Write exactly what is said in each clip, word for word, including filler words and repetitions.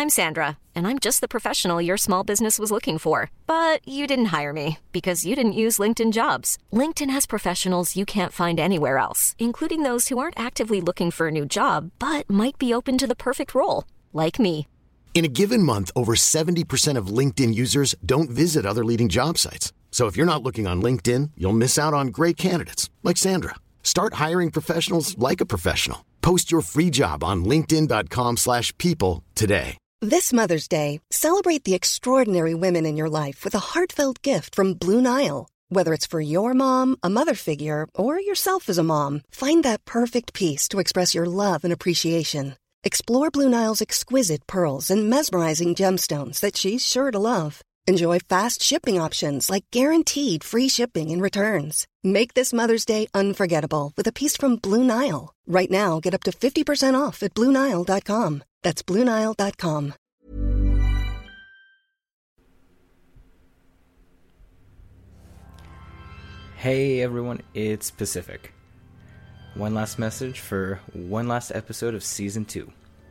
I'm Sandra, and I'm just the professional your small business was looking for. But you didn't hire me because you didn't use LinkedIn Jobs. LinkedIn has professionals you can't find anywhere else, including those who aren't actively looking for a new job, but might be open to the perfect role, like me. In a given month, over seventy percent of LinkedIn users don't visit other leading job sites. So if you're not looking on LinkedIn, you'll miss out on great candidates like Sandra. Start hiring professionals like a professional. Post your free job on linkedin.com slash people today. This Mother's Day, celebrate the extraordinary women in your life with a heartfelt gift from Blue Nile. Whether it's for your mom, a mother figure, or yourself as a mom, find that perfect piece to express your love and appreciation. Explore Blue Nile's exquisite pearls and mesmerizing gemstones that she's sure to love. Enjoy fast shipping options like guaranteed free shipping and returns. Make this Mother's Day unforgettable with a piece from Blue Nile. Right now, get up to fifty percent off at blue nile dot com. That's blue nile dot com. Hey everyone, it's Pacific. One last message for one last episode of Season two.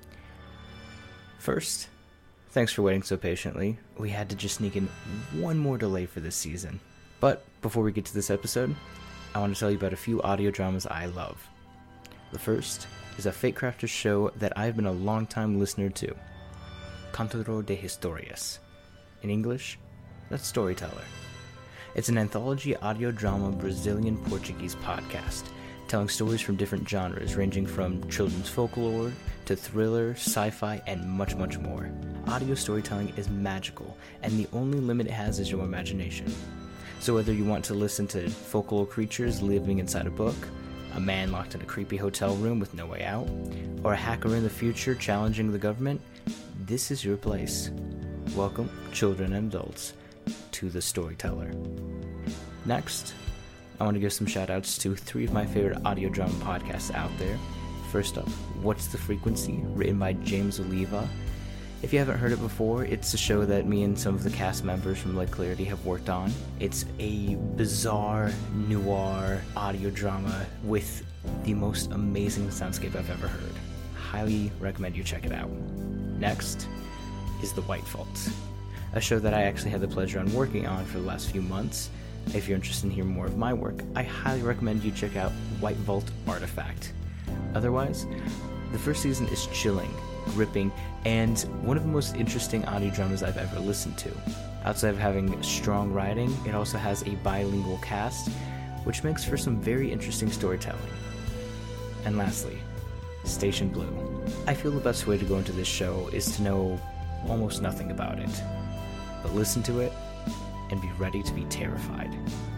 First, thanks for waiting so patiently. We had to just sneak in one more delay for this season. But before we get to this episode, I want to tell you about a few audio dramas I love. The first is a Fate Crafters show that I've been a long-time listener to, Cantador de Historias. In English, that's Storyteller. It's an anthology audio drama Brazilian-Portuguese podcast, telling stories from different genres ranging from children's folklore to thriller, sci-fi, and much, much more. Audio storytelling is magical, and the only limit it has is your imagination. So whether you want to listen to folklore creatures living inside a book, a man locked in a creepy hotel room with no way out, or a hacker in the future challenging the government, this is your place. Welcome, children and adults, to The Storyteller. Next, I want to give some shout-outs to three of my favorite audio drama podcasts out there. First up, What's the Frequency, written by James Oliva. If you haven't heard it before, it's a show that me and some of the cast members from Lake Clarity have worked on. It's a bizarre, noir audio drama with the most amazing soundscape I've ever heard. Highly recommend you check it out. Next is The White Vault, a show that I actually had the pleasure on working on for the last few months. If you're interested in hearing more of my work, I highly recommend you check out White Vault Artifact. Otherwise, the first season is chilling, gripping, and one of the most interesting audio dramas I've ever listened to. Outside of having strong writing, it also has a bilingual cast, which makes for some very interesting storytelling. And lastly, Station Blue. I feel the best way to go into this show is to know almost nothing about it, but listen to it and be ready to be terrified.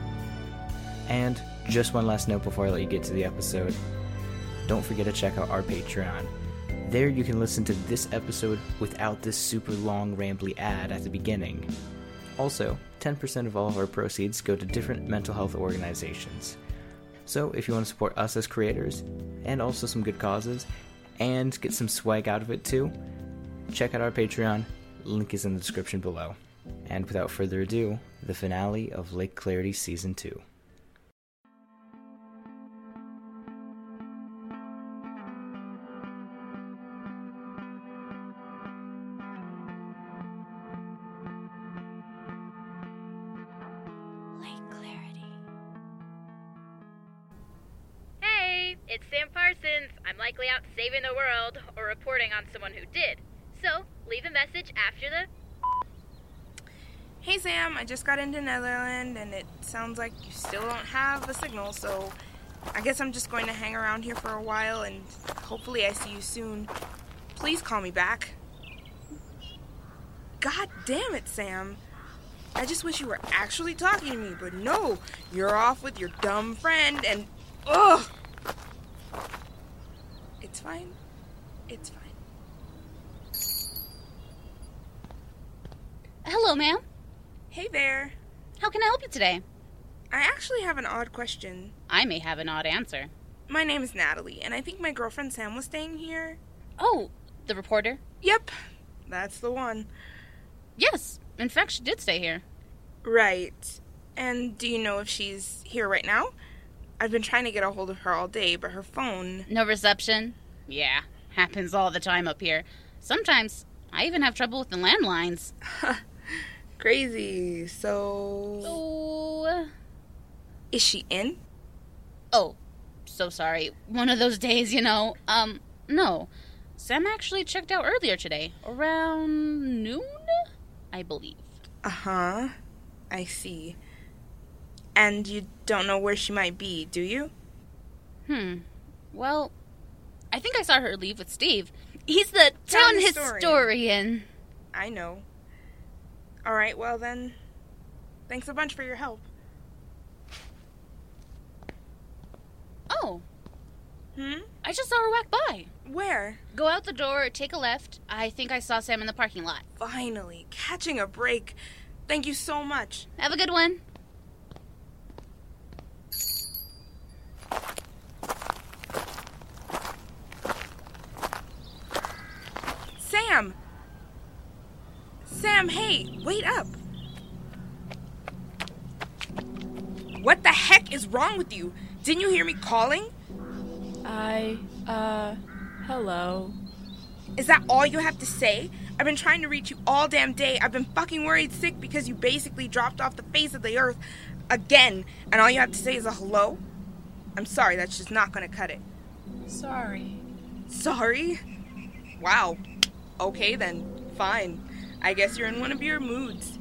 And just one last note before I let you get to the episode. Don't forget to check out our Patreon. There you can listen to this episode without this super long rambly ad at the beginning. Also, ten percent of all of our proceeds go to different mental health organizations. So if you want to support us as creators, and also some good causes, and get some swag out of it too, check out our Patreon. Link is in the description below. And without further ado, the finale of Lake Clarity Season two. Lake Clarity. Hey, it's Sam Parsons. I'm likely out saving the world or reporting on someone who did. So, leave a message after the... Hey Sam, I just got into Netherland and it sounds like you still don't have a signal, so I guess I'm just going to hang around here for a while and hopefully I see you soon. Please call me back. God damn it, Sam. I just wish you were actually talking to me, but no, you're off with your dumb friend and... Ugh! It's fine. It's fine. Hello, ma'am. Hey there. How can I help you today? I actually have an odd question. I may have an odd answer. My name is Natalie, and I think my girlfriend Sam was staying here. Oh, the reporter? Yep, that's the one. Yes, in fact, she did stay here. Right. And do you know if she's here right now? I've been trying to get a hold of her all day, but her phone... No reception? Yeah, happens all the time up here. Sometimes I even have trouble with the landlines. Crazy. So... So... Is she in? Oh, so sorry. One of those days, you know. Um, no. Sam actually checked out earlier today. Around noon, I believe. Uh-huh. I see. And you don't know where she might be, do you? Hmm. Well, I think I saw her leave with Steve. He's the town, Town historian. historian. I know. All right, well then, thanks a bunch for your help. Oh. Hmm? I just saw her walk by. Where? Go out the door, take a left. I think I saw Sam in the parking lot. Finally, catching a break. Thank you so much. Have a good one. Sam! Sam, hey, wait up. What the heck is wrong with you? Didn't you hear me calling? I, uh, hello. Is that all you have to say? I've been trying to reach you all damn day. I've been fucking worried sick because you basically dropped off the face of the earth again, and all you have to say is a hello? I'm sorry, that's just not gonna cut it. Sorry. Sorry? Wow. Okay then, fine. I guess you're in one of your moods.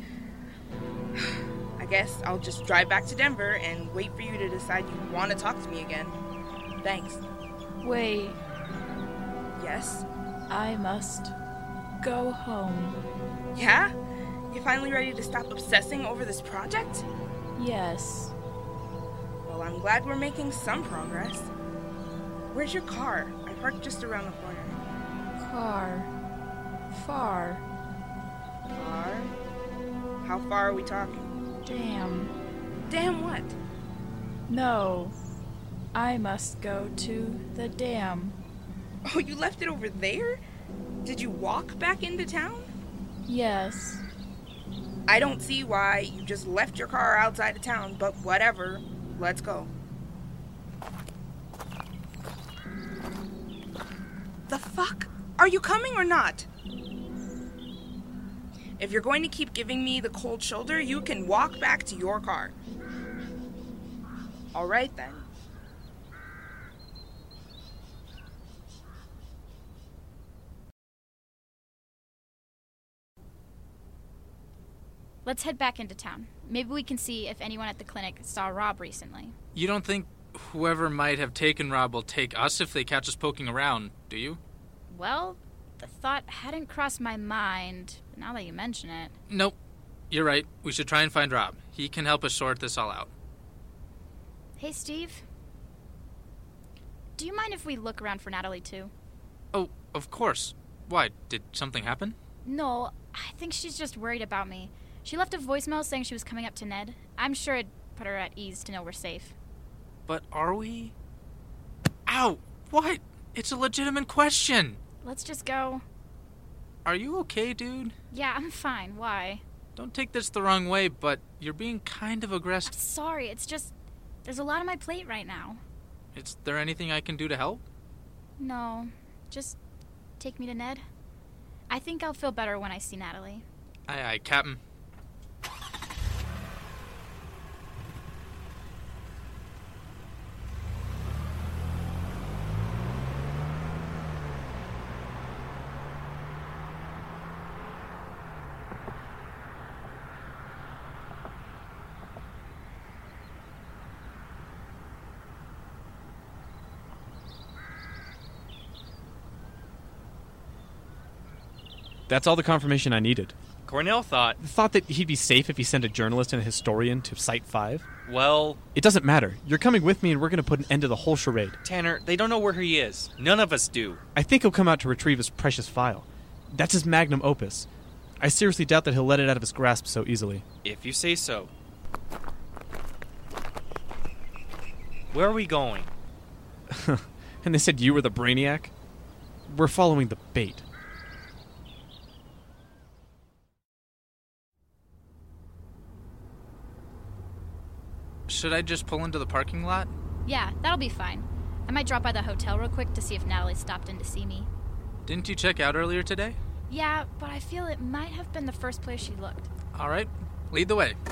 I guess I'll just drive back to Denver and wait for you to decide you want to talk to me again. Thanks. Wait, Yes? I must go home. Yeah? You finally ready to stop obsessing over this project? Yes. Well, I'm glad we're making some progress. Where's your car? I parked just around the corner. Car. Far. Far? How far are we talking? Damn. Damn what? No. I must go to the dam. Oh, you left it over there? Did you walk back into town? Yes. I don't see why you just left your car outside of town, but whatever. Let's go. The fuck? Are you coming or not? If you're going to keep giving me the cold shoulder, you can walk back to your car. All right, then. Let's head back into town. Maybe we can see if anyone at the clinic saw Rob recently. You don't think whoever might have taken Rob will take us if they catch us poking around, do you? Well, the thought hadn't crossed my mind, but now that you mention it... Nope. You're right. We should try and find Rob. He can help us sort this all out. Hey, Steve. Do you mind if we look around for Natalie, too? Oh, of course. Why? Did something happen? No, I think she's just worried about me. She left a voicemail saying she was coming up to Ned. I'm sure it'd put her at ease to know we're safe. But are we? Ow! What? It's a legitimate question! Let's just go. Are you okay, dude? Yeah, I'm fine. Why? Don't take this the wrong way, but you're being kind of I'm aggressive. sorry, it's just... There's a lot on my plate right now. Is there anything I can do to help? No, just take me to Ned. I think I'll feel better when I see Natalie. Aye, aye, Captain. That's all the confirmation I needed. Cornell thought... Thought that he'd be safe if he sent a journalist and a historian to Site five? Well... It doesn't matter. You're coming with me and we're going to put an end to the whole charade. Tanner, they don't know where he is. None of us do. I think he'll come out to retrieve his precious file. That's his magnum opus. I seriously doubt that he'll let it out of his grasp so easily. If you say so. Where are we going? And they said you were the brainiac? We're following the bait. Should I just pull into the parking lot? Yeah, that'll be fine. I might drop by the hotel real quick to see if Natalie stopped in to see me. Didn't you check out earlier today? Yeah, but I feel it might have been the first place she looked. All right, lead the way.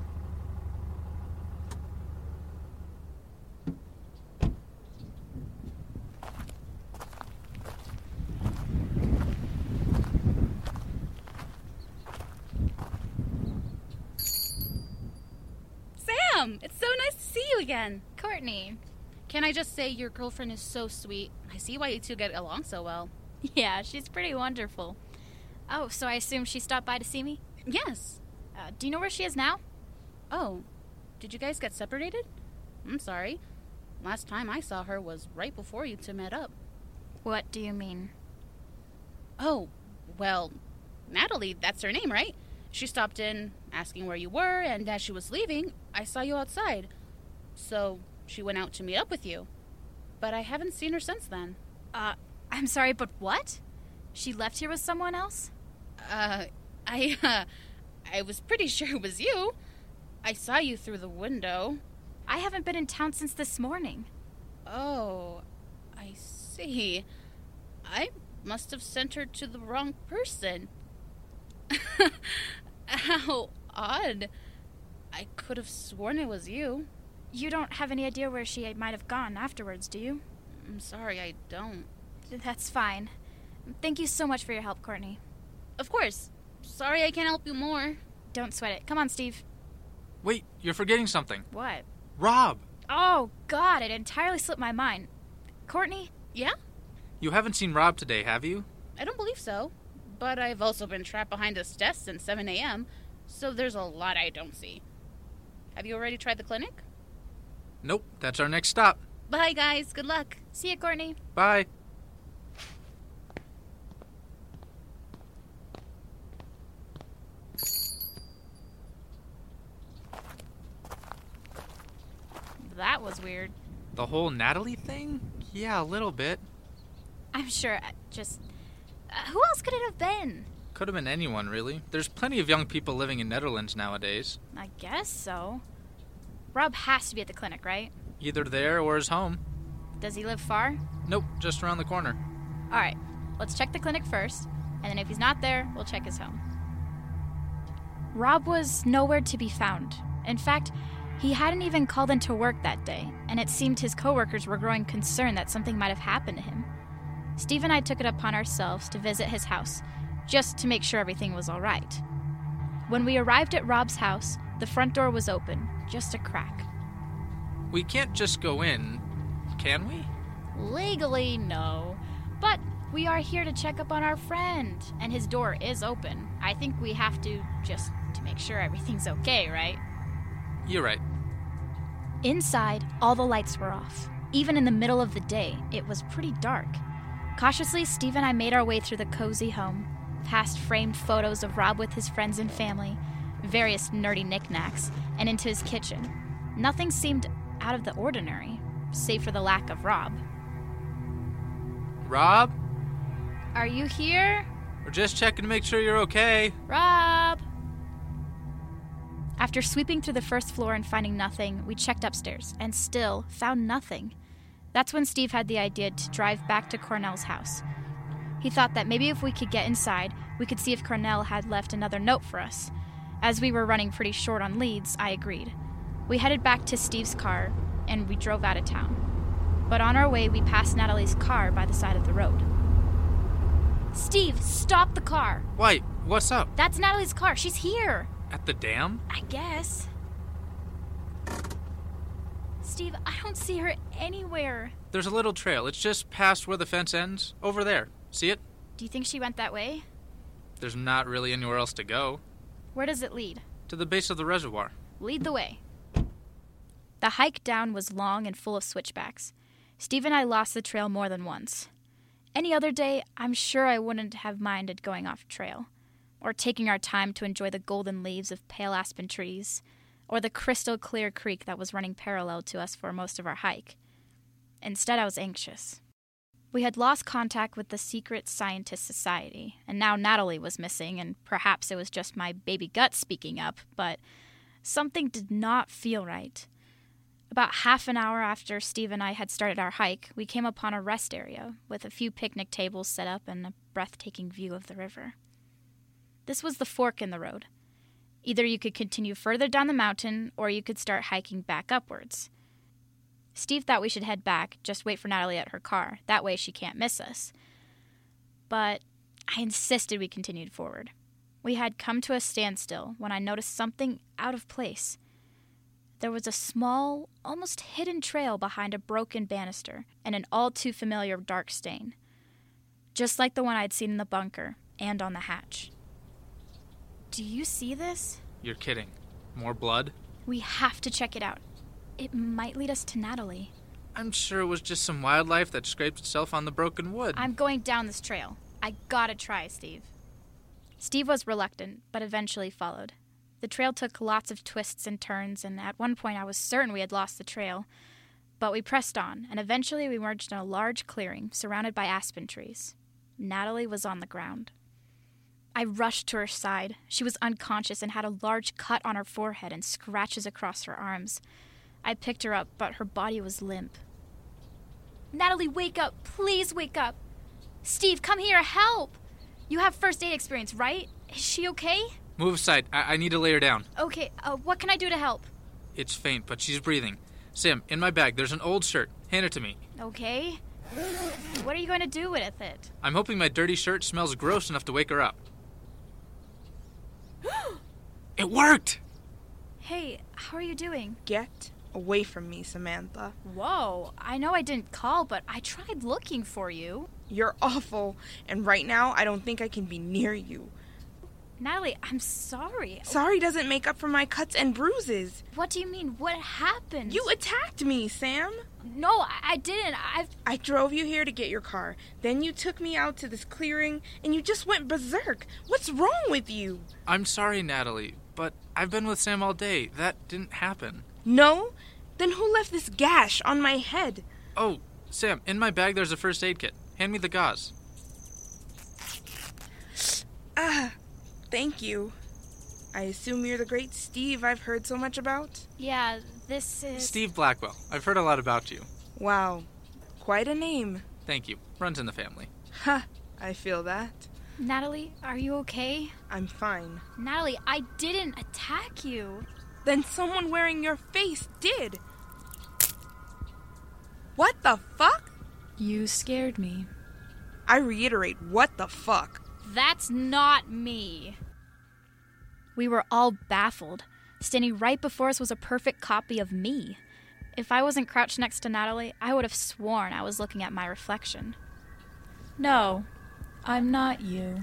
Sam, it's so nice to see you again. Courtney. Can I just say your girlfriend is so sweet? I see why you two get along so well. Yeah, she's pretty wonderful. Oh, so I assume she stopped by to see me? Yes. Uh, do you know where she is now? Oh, did you guys get separated? I'm sorry. Last time I saw her was right before you two met up. What do you mean? Oh, well, Natalie, that's her name, right? She stopped in asking where you were, and as she was leaving, I saw you outside. So she went out to meet up with you. But I haven't seen her since then. Uh, I'm sorry, but what? She left here with someone else? Uh, I, uh, I was pretty sure it was you. I saw you through the window. I haven't been in town since this morning. Oh, I see. I must have sent her to the wrong person. How odd. I could have sworn it was you. You don't have any idea where she might have gone afterwards, do you? I'm sorry, I don't. That's fine. Thank you so much for your help, Courtney. Of course. Sorry I can't help you more. Don't sweat it. Come on, Steve. Wait, you're forgetting something. What? Rob! Oh, God, it entirely slipped my mind. Courtney? Yeah? You haven't seen Rob today, have you? I don't believe so. But I've also been trapped behind this desk since seven a.m., so there's a lot I don't see. Have you already tried the clinic? Nope, that's our next stop. Bye, guys. Good luck. See you, Courtney. Bye. That was weird. The whole Natalie thing? Yeah, a little bit. I'm sure. uh, Just... Uh, who else could it have been? Could have been anyone, really. There's plenty of young people living in Netherlands nowadays. I guess so. Rob has to be at the clinic, right? Either there or his home. Does he live far? Nope, just around the corner. All right, let's check the clinic first, and then if he's not there, we'll check his home. Rob was nowhere to be found. In fact, he hadn't even called into work that day, and it seemed his coworkers were growing concerned that something might have happened to him. Steve and I took it upon ourselves to visit his house, just to make sure everything was all right. When we arrived at Rob's house, the front door was open, just a crack. We can't just go in, can we? Legally, no. But we are here to check up on our friend, and his door is open. I think we have to, just to make sure everything's okay, right? You're right. Inside, all the lights were off. Even in the middle of the day, it was pretty dark. Cautiously, Steve and I made our way through the cozy home, past framed photos of Rob with his friends and family, various nerdy knickknacks, and into his kitchen. Nothing seemed out of the ordinary, save for the lack of Rob. Rob? Are you here? We're just checking to make sure you're okay. Rob! After sweeping through the first floor and finding nothing, we checked upstairs, and still found nothing. That's when Steve had the idea to drive back to Cornell's house. He thought that maybe if we could get inside, we could see if Cornell had left another note for us. As we were running pretty short on leads, I agreed. We headed back to Steve's car, and we drove out of town. But on our way, we passed Natalie's car by the side of the road. Steve, stop the car! Wait, what's up? That's Natalie's car. She's here. At the dam? I guess. Steve, I don't see her anywhere. There's a little trail. It's just past where the fence ends. Over there. See it? Do you think she went that way? There's not really anywhere else to go. Where does it lead? To the base of the reservoir. Lead the way. The hike down was long and full of switchbacks. Steve and I lost the trail more than once. Any other day, I'm sure I wouldn't have minded going off trail, or taking our time to enjoy the golden leaves of pale aspen trees, or the crystal clear creek that was running parallel to us for most of our hike. Instead, I was anxious. We had lost contact with the secret scientist society, and now Natalie was missing, and perhaps it was just my baby gut speaking up, but something did not feel right. About half an hour after Steve and I had started our hike, we came upon a rest area with a few picnic tables set up and a breathtaking view of the river. This was the fork in the road. Either you could continue further down the mountain, or you could start hiking back upwards. Steve thought we should head back, just wait for Natalie at her car. That way she can't miss us. But I insisted we continued forward. We had come to a standstill when I noticed something out of place. There was a small, almost hidden trail behind a broken banister and an all-too-familiar dark stain. Just like the one I'd seen in the bunker and on the hatch. Do you see this? You're kidding. More blood? We have to check it out. It might lead us to Natalie. I'm sure it was just some wildlife that scraped itself on the broken wood. I'm going down this trail. I gotta try, Steve. Steve was reluctant, but eventually followed. The trail took lots of twists and turns, and at one point I was certain we had lost the trail. But we pressed on, and eventually we emerged in a large clearing surrounded by aspen trees. Natalie was on the ground. I rushed to her side. She was unconscious and had a large cut on her forehead and scratches across her arms. I picked her up, but her body was limp. Natalie, wake up! Please wake up! Steve, come here, help! You have first aid experience, right? Is she okay? Move aside. I, I need to lay her down. Okay, uh, what can I do to help? It's faint, but she's breathing. Sam, in my bag, there's an old shirt. Hand it to me. Okay. What are you going to do with it? I'm hoping my dirty shirt smells gross enough to wake her up. It worked! Hey, how are you doing? Get away from me, Samantha. Whoa, I know I didn't call, but I tried looking for you. You're awful, and right now I don't think I can be near you. Natalie, I'm sorry. Sorry doesn't make up for my cuts and bruises. What do you mean? What happened? You attacked me, Sam. No, I, I didn't. I've... I drove you here to get your car. Then you took me out to this clearing, and you just went berserk. What's wrong with you? I'm sorry, Natalie, but I've been with Sam all day. That didn't happen. No? Then who left this gash on my head? Oh, Sam, in my bag there's a first aid kit. Hand me the gauze. Ah, thank you. I assume you're the great Steve I've heard so much about? Yeah, this is... Steve Blackwell. I've heard a lot about you. Wow, quite a name. Thank you. Runs in the family. Ha, I feel that. Natalie, are you okay? I'm fine. Natalie, I didn't attack you. Then someone wearing your face did. What the fuck? You scared me. I reiterate, what the fuck? That's not me. We were all baffled. Standing right before us was a perfect copy of me. If I wasn't crouched next to Natalie, I would have sworn I was looking at my reflection. No, I'm not you.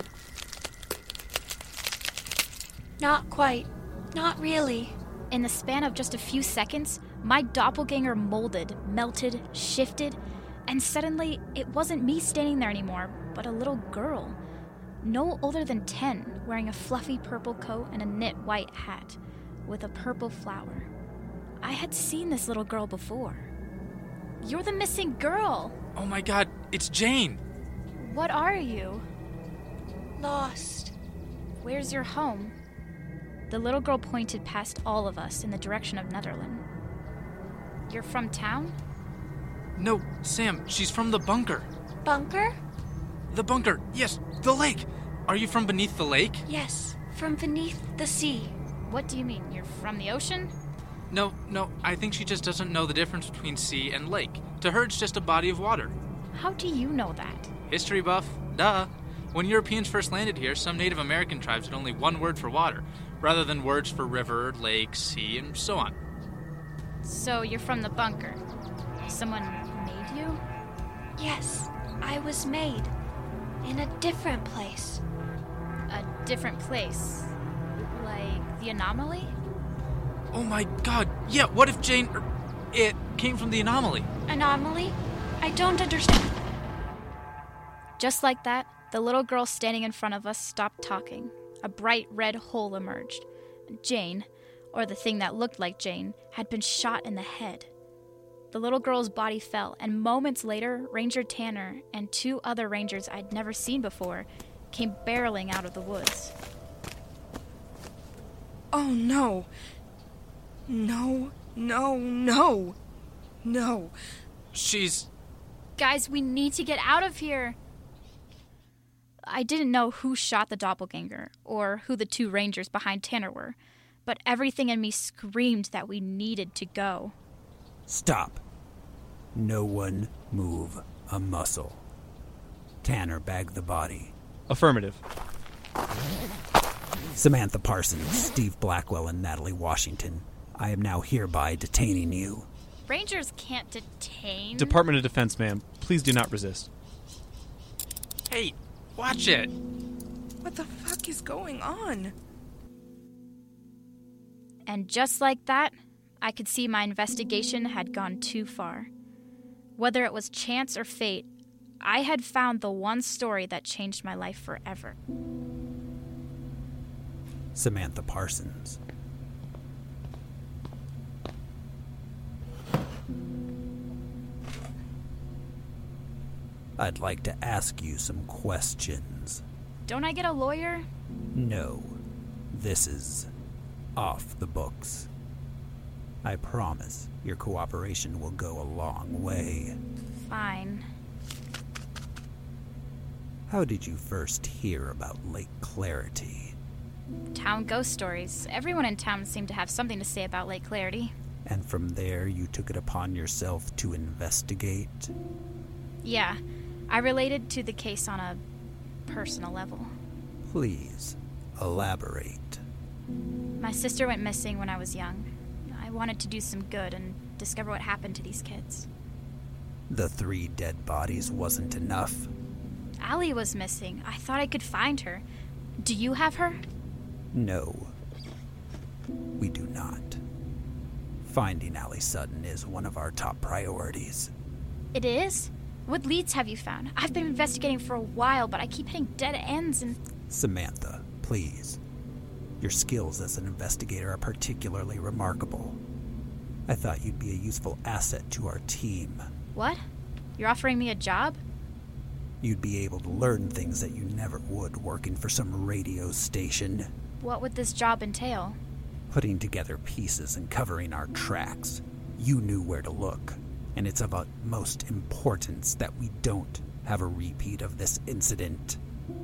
Not quite. Not really. In the span of just a few seconds, my doppelganger molded, melted, shifted, and suddenly it wasn't me standing there anymore, but a little girl. No older than ten, wearing a fluffy purple coat and a knit white hat, with a purple flower. I had seen this little girl before. You're the missing girl! Oh my god, it's Jane! What are you? Lost. Where's your home? The little girl pointed past all of us in the direction of Netherland. You're from town? No, Sam, she's from the bunker. Bunker? The bunker, yes, the lake. Are you from beneath the lake? Yes, from beneath the sea. What do you mean? You're from the ocean? No, no, I think she just doesn't know the difference between sea and lake. To her, it's just a body of water. How do you know that? History buff, duh. When Europeans first landed here, some Native American tribes had only one word for water, rather than words for river, lake, sea, and so on. So you're from the bunker. Someone made you? Yes, I was made. In a different place. A different place? Like the anomaly? Oh my god, yeah, what if Jane... Er, it came from the anomaly? Anomaly? I don't understand. Just like that, the little girl standing in front of us stopped talking. A bright red hole emerged. Jane, or the thing that looked like Jane, had been shot in the head. The little girl's body fell, and moments later, Ranger Tanner and two other rangers I'd never seen before came barreling out of the woods. Oh no. No, No, no, no. She's... Guys, we need to get out of here. I didn't know who shot the doppelganger or who the two rangers behind Tanner were, but everything in me screamed that we needed to go. Stop. No one move a muscle. Tanner, bag the body. Affirmative. Samantha Parsons, Steve Blackwell, and Natalie Washington, I am now hereby detaining you. Rangers can't detain... Department of Defense, ma'am. Please do not resist. Hey, watch it! What the fuck is going on? And just like that, I could see my investigation had gone too far. Whether it was chance or fate, I had found the one story that changed my life forever. Samantha Parsons. I'd like to ask you some questions. Don't I get a lawyer? No. This is off the books. I promise your cooperation will go a long way. Fine. How did you first hear about Lake Clarity? Town ghost stories. Everyone in town seemed to have something to say about Lake Clarity. And from there you took it upon yourself to investigate? Yeah, I related to the case on a personal level. Please, elaborate. My sister went missing when I was young. I wanted to do some good and discover what happened to these kids. The three dead bodies wasn't enough. Allie was missing. I thought I could find her. Do you have her? No, we do not. Finding Allie Sutton is one of our top priorities. It is? What leads have you found? I've been investigating for a while, but I keep hitting dead ends and... Samantha, please. Your skills as an investigator are particularly remarkable. I thought you'd be a useful asset to our team. What? You're offering me a job? You'd be able to learn things that you never would working for some radio station. What would this job entail? Putting together pieces and covering our tracks. You knew where to look, and it's of utmost importance that we don't have a repeat of this incident.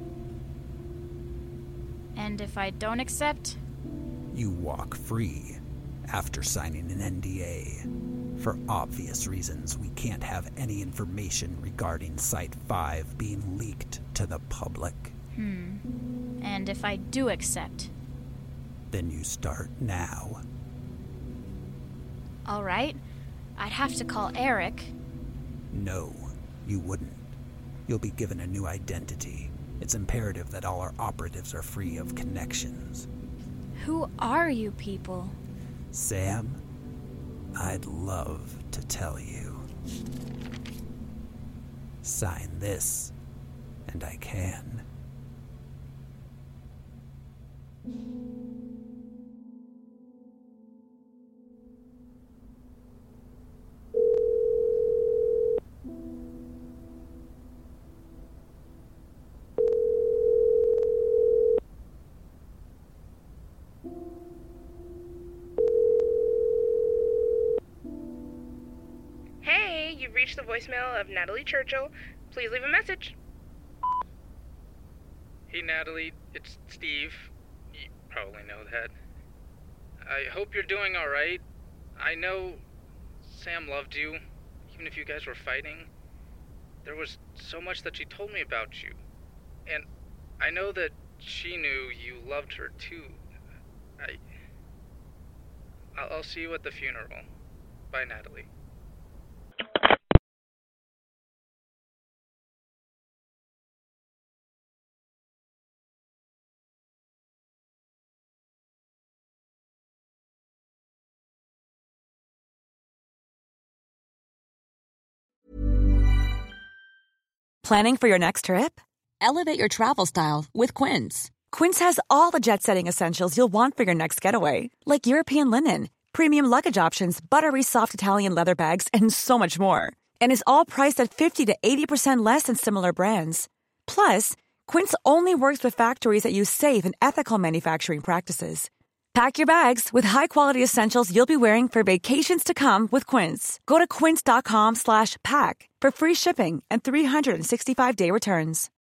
And if I don't accept? You walk free after signing an N D A. For obvious reasons, we can't have any information regarding Site five being leaked to the public. Hmm. And if I do accept? Then you start now. All right. I'd have to call Eric. No, you wouldn't. You'll be given a new identity. It's imperative that all our operatives are free of connections. Who are you people? Sam, I'd love to tell you. Sign this, and I can. You've reached the voicemail of Natalie Churchill. Please leave a message. Hey, Natalie, it's Steve. You probably know that. I hope you're doing alright. I know Sam loved you, even if you guys were fighting. There was so much that she told me about you. And I know that she knew you loved her too. I... I'll, I'll see you at the funeral. Bye, Natalie. Planning for your next trip? Elevate your travel style with Quince. Quince has all the jet-setting essentials you'll want for your next getaway, like European linen, premium luggage options, buttery soft Italian leather bags, and so much more. And is all priced at fifty to eighty percent less than similar brands. Plus, Quince only works with factories that use safe and ethical manufacturing practices. Pack your bags with high-quality essentials you'll be wearing for vacations to come with Quince. Go to quince.com slash pack for free shipping and three sixty-five day returns.